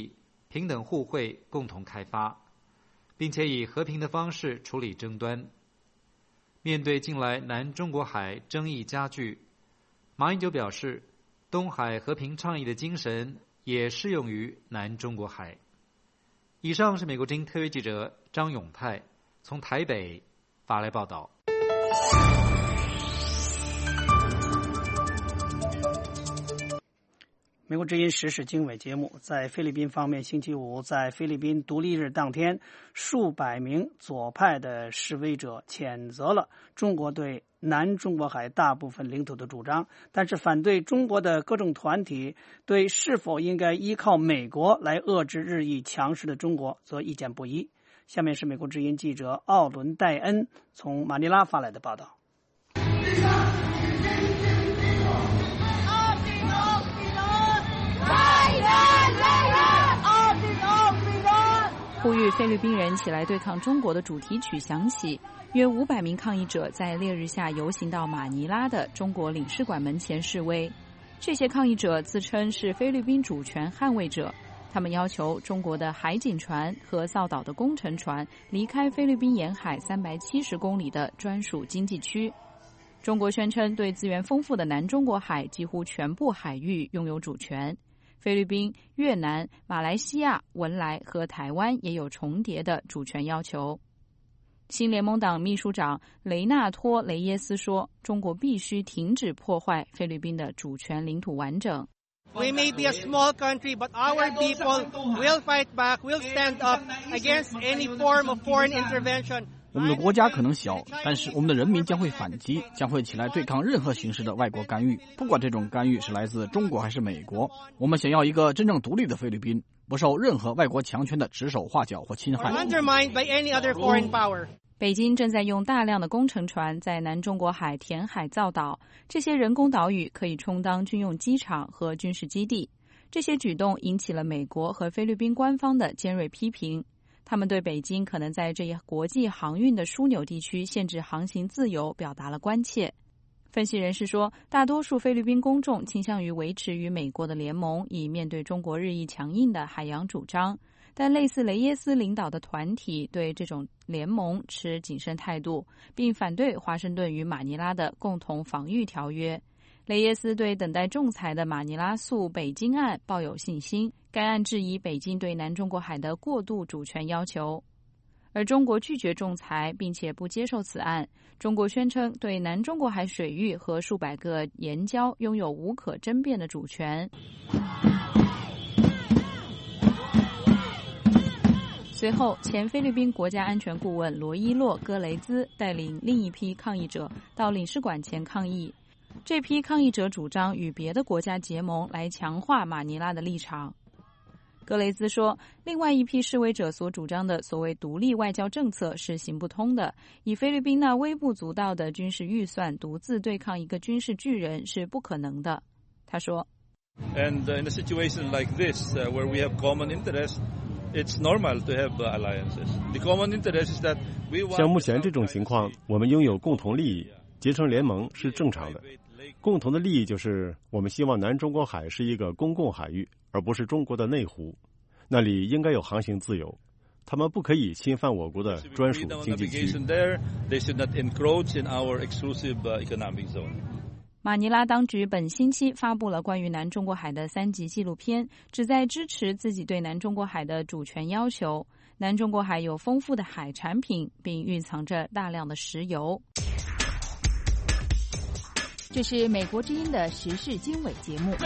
平等互惠，共同开发，并且以和平的方式处理争端。面对近来南中国海争议加剧，马英九表示，东海和平倡议的精神也适用于南中国海。以上是美国之音特约记者张永泰从台北发来报道。 美国之音时事经纬节目，在菲律宾方面，星期五在菲律宾独立日当天，数百名左派的示威者谴责了中国对南中国海大部分领土的主张，但是反对中国的各种团体对是否应该依靠美国来遏制日益强势的中国则意见不一。下面是美国之音记者奥伦戴恩从马尼拉发来的报道。 呼吁菲律宾人起来对抗中国的主题曲响起，约500名抗议者在烈日下游行到马尼拉的中国领事馆门前示威。这些抗议者自称是菲律宾主权捍卫者，他们要求中国的海警船和造岛的工程船离开菲律宾沿海370公里的专属经济区。中国宣称对资源丰富的南中国海几乎全部海域拥有主权。菲律宾、越南、马来西亚、文莱和台湾也有重叠的主权要求。新联盟党秘书长雷纳托·雷耶斯说，中国必须停止破坏菲律宾的主权领土完整。 We may be a small country, but our people will fight back, will stand up against any form of foreign intervention. 我们的国家可能小，但是我们的人民将会反击，将会起来对抗任何形式的外国干预，不管这种干预是来自中国还是美国。我们想要一个真正独立的菲律宾，不受任何外国强权的指手画脚或侵害。 Undermined by any other foreign power. 北京正在用大量的工程船在南中国海填海造岛，这些人工岛屿可以充当军用机场和军事基地。这些举动引起了美国和菲律宾官方的尖锐批评。他们对北京可能在这一国际航运的枢纽地区限制航行自由表达了关切。分析人士说，大多数菲律宾公众倾向于维持与美国的联盟，以面对中国日益强硬的海洋主张。但类似雷耶斯领导的团体对这种联盟持谨慎态度，并反对华盛顿与马尼拉的共同防御条约。雷耶斯对等待仲裁的马尼拉诉北京案抱有信心，该案质疑北京对南中国海的过度主权要求。而中国拒绝仲裁，并且不接受此案。中国宣称对南中国海水域和数百个岩礁拥有无可争辩的主权。随后，前菲律宾国家安全顾问罗伊洛·戈雷兹带领另一批抗议者到领事馆前抗议。这批抗议者主张与别的国家结盟，来强化马尼拉的立场。格雷兹说，另外一批示威者所主张的所谓独立外交政策是行不通的，以菲律宾那微不足道的军事预算独自对抗一个军事巨人是不可能的。他说 And in a situation like this, where we have common interest, it's normal to have alliances. The common interest is that we want... 像目前这种情况，我们拥有共同利益，结成联盟是正常的。共同的利益就是我们希望南中国海是一个公共海域，而不是中国的内湖，那里应该有航行自由，他们不可以侵犯我国的专属经济区。 马尼拉当局本星期发布了关于南中国海的3集纪录片，旨在支持自己对南中国海的主权要求。南中国海有丰富的海产品，并蕴藏着大量的石油。 这是美国之音的时事经纬节目。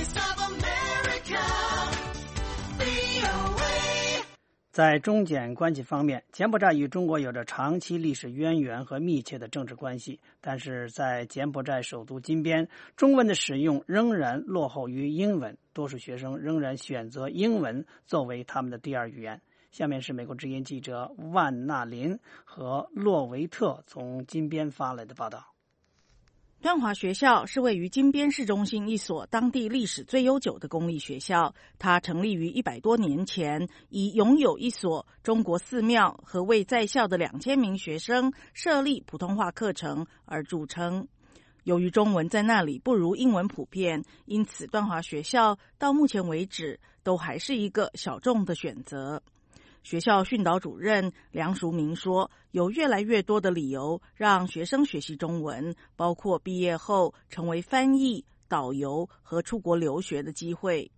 在中柬关系方面，柬埔寨与中国有着长期历史渊源和密切的政治关系，但是在柬埔寨首都金边，中文的使用仍然落后于英文，多数学生仍然选择英文作为他们的第二语言。下面是美国之音记者万纳林和洛维特从金边发来的报道。 端华学校是位于金边市中心一所当地历史最悠久的公立学校，它成立于100多年前，以拥有一所中国寺庙和为在校的2000名学生设立普通话课程而著称。 由于中文在那里不如英文普遍，因此段华学校到目前为止都还是一个小众的选择。学校训导主任梁淑明说，有越来越多的理由让学生学习中文，包括毕业后成为翻译、导游和出国留学的机会。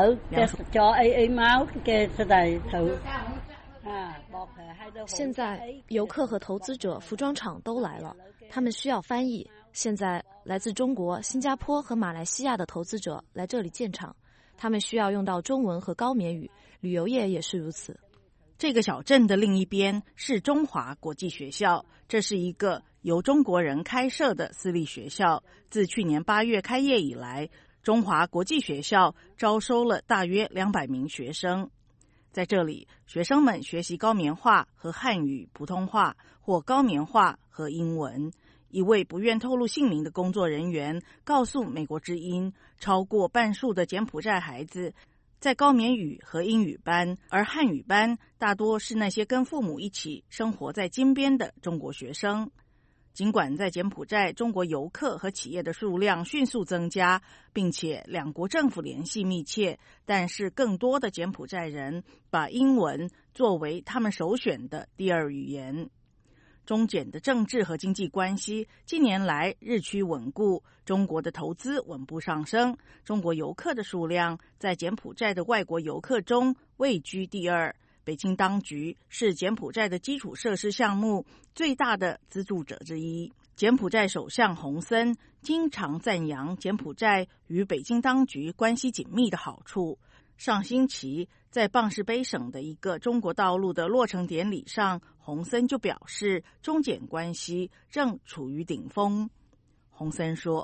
现在游客和投资者、服装厂都来了，他们需要翻译。现在来自中国、新加坡和马来西亚的投资者来这里建厂，他们需要用到中文和高棉语，旅游业也是如此。 这个小镇的另一边是中华国际学校，这是一个由中国人开设的私立学校。自去年8月开业以来，中华国际学校招收了大约200名学生。在这里，学生们学习高棉话和汉语普通话，或高棉话和英文。一位不愿透露姓名的工作人员告诉美国之音，超过半数的柬埔寨孩子在高棉语和英语班，而汉语班大多是那些跟父母一起生活在金边的中国学生。尽管在柬埔寨中国游客和企业的数量迅速增加，并且两国政府联系密切，但是更多的柬埔寨人把英文作为他们首选的第二语言。中柬的政治和经济关系近年来日趋稳固，中国的投资稳步上升，中国游客的数量在柬埔寨的外国游客中位居第二。北京当局是柬埔寨的基础设施项目最大的资助者之一。柬埔寨首相洪森经常赞扬柬埔寨与北京当局关系紧密的好处。上星期在邦士卑省的一个中国道路的落成典礼上，洪森就表示中柬关系正处于顶峰。洪森说，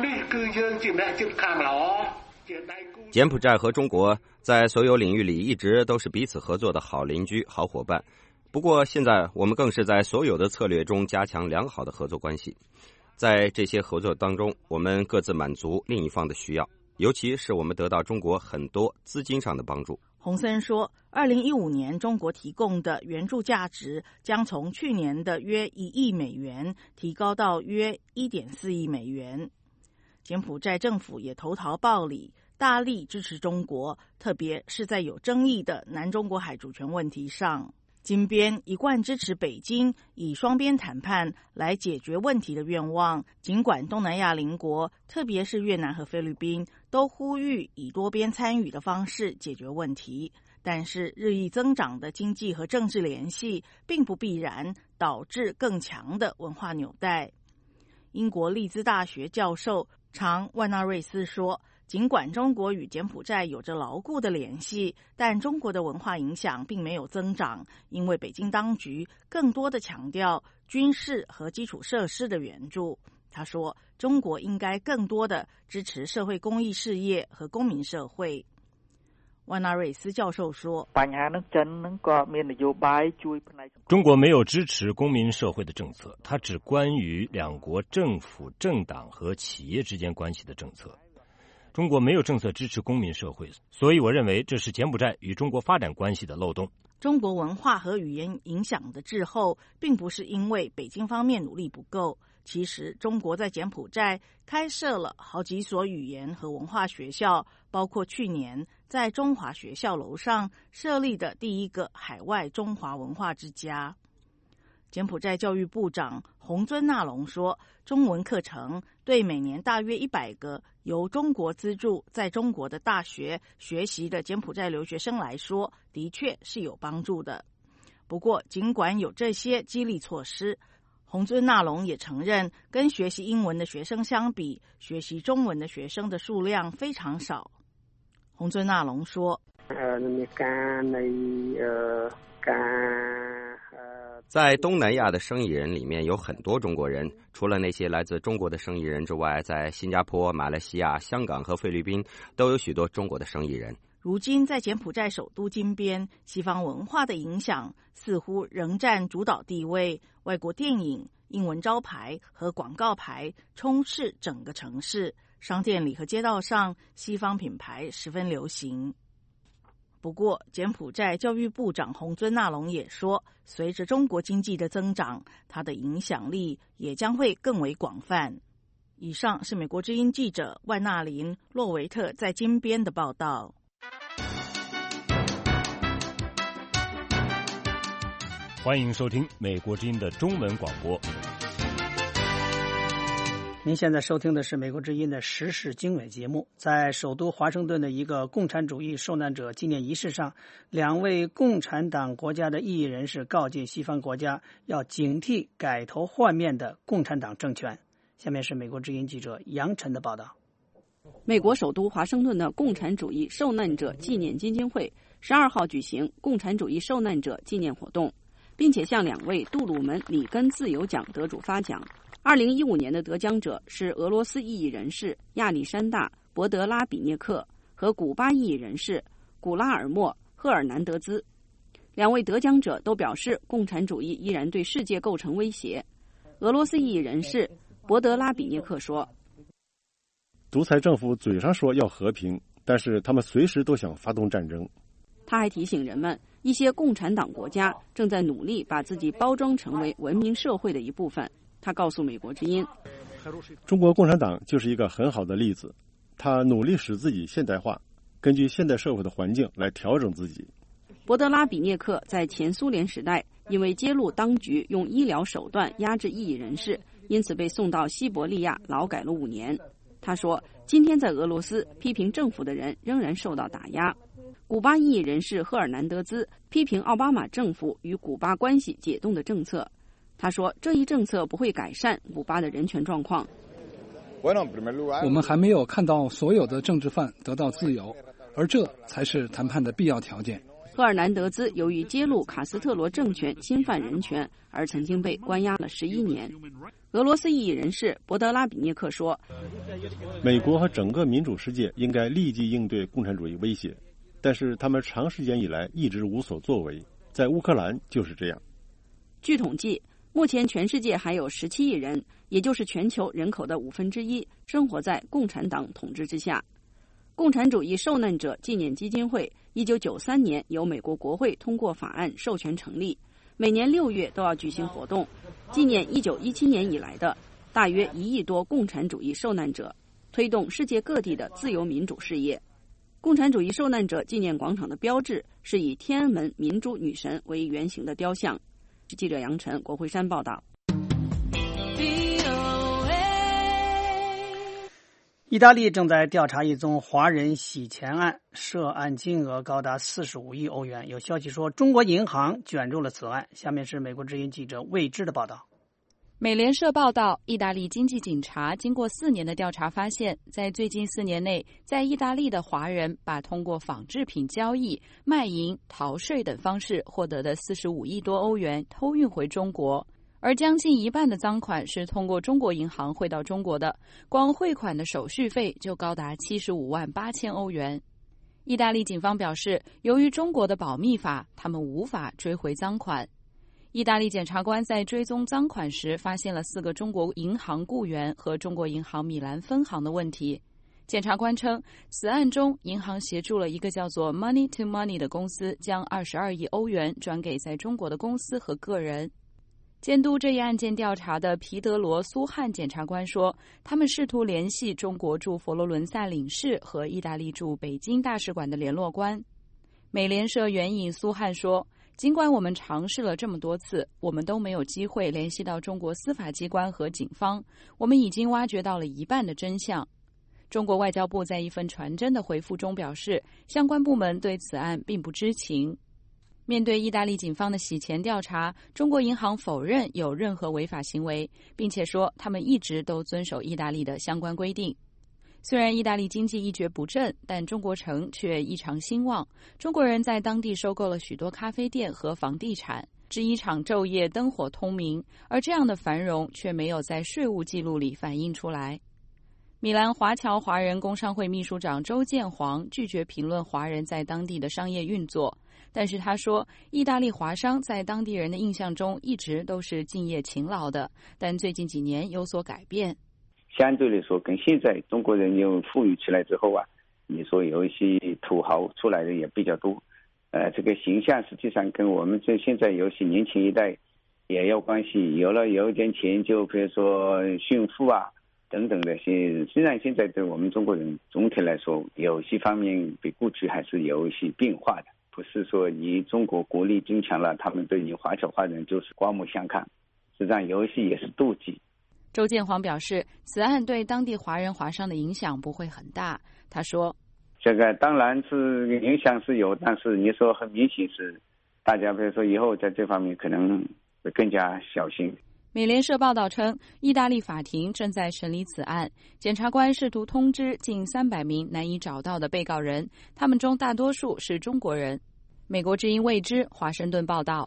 柬埔寨和中国在所有领域里一直都是彼此合作的好邻居、好伙伴。不过现在我们更是在所有的策略中加强良好的合作关系。在这些合作当中，我们各自满足另一方的需要，尤其是我们得到中国很多资金上的帮助。 洪森说，2015年中国提供的援助价值将从去年的约1亿美元提高到约1.4亿美元。柬埔寨政府也投桃报李，大力支持中国，特别是在有争议的南中国海主权问题上。金边一贯支持北京以双边谈判来解决问题的愿望，尽管东南亚邻国，特别是越南和菲律宾，都呼吁以多边参与的方式解决问题，但是日益增长的经济和政治联系并不必然导致更强的文化纽带。英国利兹大学教授常万纳瑞斯说，尽管中国与柬埔寨有着牢固的联系，但中国的文化影响并没有增长，因为北京当局更多的强调军事和基础设施的援助。他说，中国应该更多的支持社会公益事业和公民社会。万纳瑞斯教授说， 中国没有支持公民社会的政策，它只关于两国政府、政党和企业之间关系的政策。中国没有政策支持公民社会，所以我认为这是柬埔寨与中国发展关系的漏洞。 中国文化和语言影响的滞后，并不是因为北京方面努力不够。其实，中国在柬埔寨开设了好几所语言和文化学校，包括去年在中华学校楼上设立的第一个海外中华文化之家。柬埔寨教育部长洪尊纳隆说，中文课程对每年大约100个由中国资助在中国的大学学习的柬埔寨留学生来说，的确是有帮助的。不过，尽管有这些激励措施，洪尊纳隆也承认，跟学习英文的学生相比，学习中文的学生的数量非常少。洪尊纳隆说， 在东南亚的生意人里面有很多中国人，除了那些来自中国的生意人之外，在新加坡、马来西亚、香港和菲律宾都有许多中国的生意人。 如今在柬埔寨首都金边，西方文化的影响似乎仍占主导地位，外国电影、英文招牌和广告牌充斥整个城市，商店里和街道上西方品牌十分流行。不过，柬埔寨教育部长洪尊纳隆也说，随着中国经济的增长，它的影响力也将会更为广泛。 以上是美国之音记者万纳林·洛维特在金边的报道。 欢迎收听美国之音的中文广播。 您现在收听的是美国之音的时事经纬节目。在首都华盛顿的一个共产主义受难者纪念仪式上，2位共产党国家的异议人士告诫西方国家要警惕改头换面的共产党政权。下面是美国之音记者杨晨的报道。 美国首都华盛顿的共产主义受难者纪念基金会12号举行共产主义受难者纪念活动，并且向2位杜鲁门里根自由奖得主发奖。2015年的得奖者是俄罗斯异议人士亚历山大·博德拉比涅克和古巴异议人士古拉尔莫·赫尔南德兹。2位得奖者都表示，共产主义依然对世界构成威胁。俄罗斯异议人士博德拉比涅克说：“ 独裁政府嘴上说要和平，但是他们随时都想发动战争。” 他还提醒人们，一些共产党国家正在努力把自己包装成为文明社会的一部分。他告诉美国之音， 中国共产党就是一个很好的例子，他努力使自己现代化，根据现代社会的环境来调整自己。 博德拉比涅克在前苏联时代因为揭露当局用医疗手段压制异议人士，因此被送到西伯利亚劳改了5年。他说，今天在俄罗斯批评政府的人仍然受到打压。古巴异议人士赫尔南德兹批评奥巴马政府与古巴关系解冻的政策。他说，这一政策不会改善古巴的人权状况。 我们还没有看到所有的政治犯得到自由，而这才是谈判的必要条件。 赫尔南德兹由于揭露卡斯特罗政权侵犯人权而曾经被关押了11年。俄罗斯异议人士博德拉比涅克说， 美国和整个民主世界应该立即应对共产主义威胁，但是他们长时间以来一直无所作为，在乌克兰就是这样。 据统计，目前全世界还有17亿人，也就是全球人口的1/5，生活在共产党统治之下。共产主义受难者纪念基金会1993年由美国国会通过法案授权成立，每年6月都要举行活动，纪念1917年以来的大约1亿多共产主义受难者，推动世界各地的自由民主事业。共产主义受难者纪念广场的标志是以天安门民主女神为原型的雕像。记者杨晨，国会山报道。 意大利正在调查一宗华人洗钱案，涉案金额高达45亿欧元。有消息说，中国银行卷入了此案。下面是美国之音记者魏之的报道。 美联社报道，意大利经济警察经过4年的调查发现，在最近4年内，在意大利的华人把通过仿制品交易、卖淫、逃税等方式获得的45亿多欧元偷运回中国，而将近一半的赃款是通过中国银行汇到中国的，光汇款的手续费就高达75万8千欧元。意大利警方表示，由于中国的保密法，他们无法追回赃款。意大利检察官在追踪赃款时发现了4个中国银行雇员和中国银行米兰分行的问题。检察官称，此案中银行协助了一个叫做 Money to Money 的公司将22亿欧元转给在中国的公司和个人。监督这一案件调查的皮德罗·苏汉检察官说，他们试图联系中国驻佛罗伦萨领事和意大利驻北京大使馆的联络官。美联社援引苏汉说，尽管我们尝试了这么多次，我们都没有机会联系到中国司法机关和警方，我们已经挖掘到了一半的真相。中国外交部在一份传真的回复中表示，相关部门对此案并不知情。面对意大利警方的洗钱调查，中国银行否认有任何违法行为，并且说他们一直都遵守意大利的相关规定。虽然意大利经济一蹶不振，但中国城却异常兴旺。中国人在当地收购了许多咖啡店和房地产，制衣厂昼夜灯火通明，而这样的繁荣却没有在税务记录里反映出来。米兰华侨华人工商会秘书长周建煌拒绝评论华人在当地的商业运作，但是他说，意大利华商在当地人的印象中一直都是敬业勤劳的，但最近几年有所改变。 相对来说，跟现在中国人又富裕起来之后啊，你说有一些土豪出来的也比较多，这个形象实际上跟我们这现在有些年轻一代也有关系，有一点钱就比如说炫富啊， 等等的些。虽然现在对我们中国人总体来说，有些方面比过去还是有一些变化的，不是说你中国国力增强了，他们对你华侨华人就是刮目相看，实际上有一些也是妒忌。 周建煌表示，此案对当地华人华商的影响不会很大。他说， 这个当然是影响是有，但是你说很明显是大家比如说以后在这方面可能会更加小心。 美联社报道称，意大利法庭正在审理此案，检察官试图通知近300名难以找到的被告人，他们中大多数是中国人。美国之音未知华盛顿报道。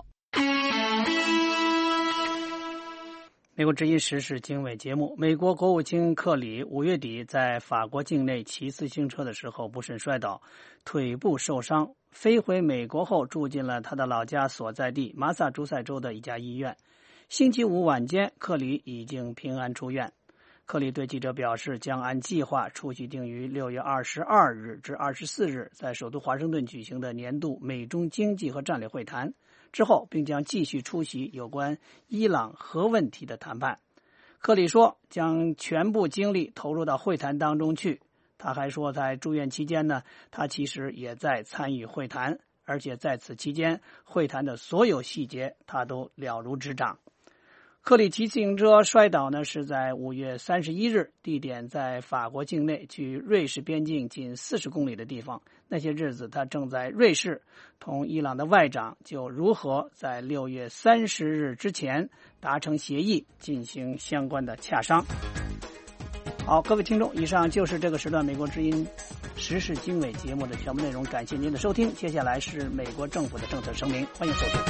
美国之音时事经纬节目，美国国务卿克里5月底在法国境内骑自行车的时候不慎摔倒，腿部受伤，飞回美国后住进了他的老家所在地马萨诸塞州的一家医院。星期五晚间，克里已经平安出院。克里对记者表示，将按计划出席定于6月22日至24日在首都华盛顿举行的年度美中经济和战略会谈，之后并将继续出席有关伊朗核问题的谈判。克里说将全部精力投入到会谈当中去。他还说，在住院期间呢，他其实也在参与会谈，而且在此期间会谈的所有细节他都了如指掌。克里骑自行车摔倒呢，是在5月31日，地点在法国境内距瑞士边境近40公里的地方。那些日子他正在瑞士同伊朗的外长就如何在6月30日之前达成协议进行相关的洽商。好，各位听众，以上就是这个时段美国之音时事经纬节目的全部内容，感谢您的收听。接下来是美国政府的政策声明，欢迎收听。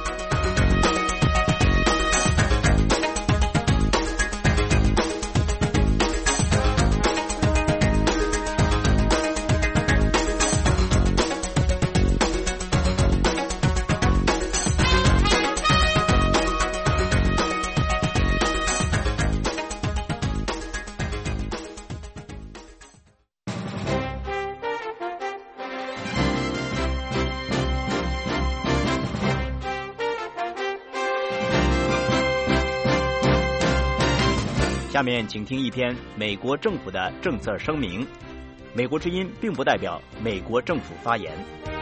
下面请听一篇美国政府的政策声明。美国之音并不代表美国政府发言。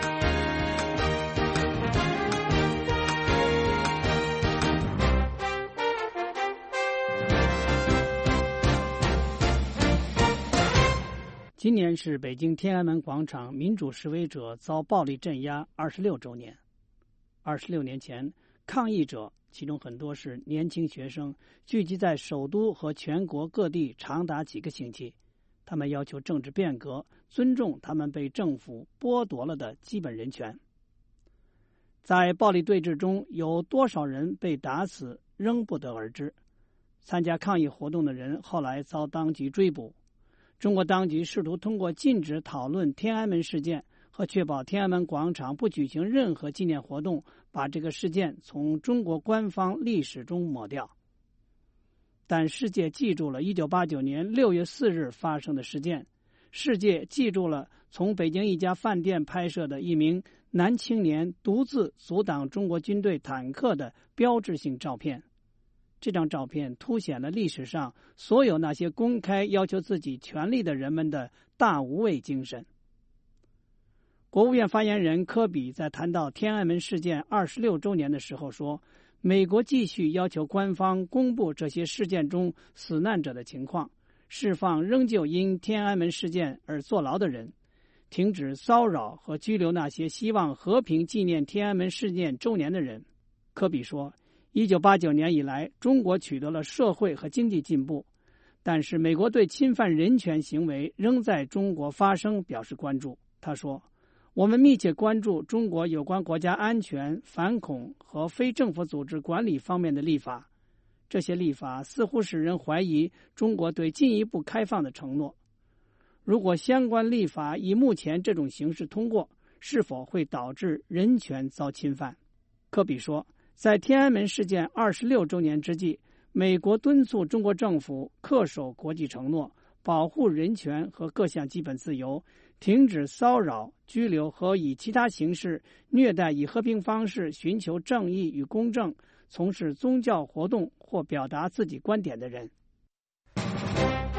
今年是北京天安门广场民主示威者遭暴力镇压26周年。26年前，抗议者其中很多是年轻学生，聚集在首都和全国各地长达几个星期。他们要求政治变革，尊重他们被政府剥夺了的基本人权。在暴力对峙中，有多少人被打死仍不得而知。参加抗议活动的人后来遭当局追捕。中国当局试图通过禁止讨论天安门事件和确保天安门广场不举行任何纪念活动，把这个事件从中国官方历史中抹掉。但世界记住了1989年6月4日发生的事件，世界记住了从北京一家饭店拍摄的一名男青年独自阻挡中国军队坦克的标志性照片。这张照片凸显了历史上所有那些公开要求自己权利的人们的大无畏精神。国务院发言人科比在谈到天安门事件26周年的时候说，美国继续要求官方公布这些事件中死难者的情况，释放仍旧因天安门事件而坐牢的人，停止骚扰和拘留那些希望和平纪念天安门事件周年的人。科比说，1989年以来，中国取得了社会和经济进步，但是美国对侵犯人权行为仍在中国发生表示关注。他说，我们密切关注中国有关国家安全、反恐和非政府组织管理方面的立法，这些立法似乎使人怀疑中国对进一步开放的承诺。如果相关立法以目前这种形式通过，是否会导致人权遭侵犯？科比说，在天安门事件26周年之际，美国敦促中国政府恪守国际承诺，保护人权和各项基本自由，停止骚扰、拘留和以其他形式虐待以和平方式寻求正义与公正、从事宗教活动或表达自己观点的人。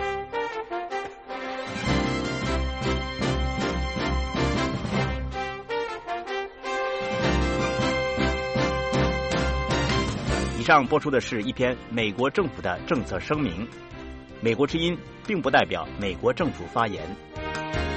以上播出的是一篇美国政府的政策声明，美国之音并不代表美国政府发言。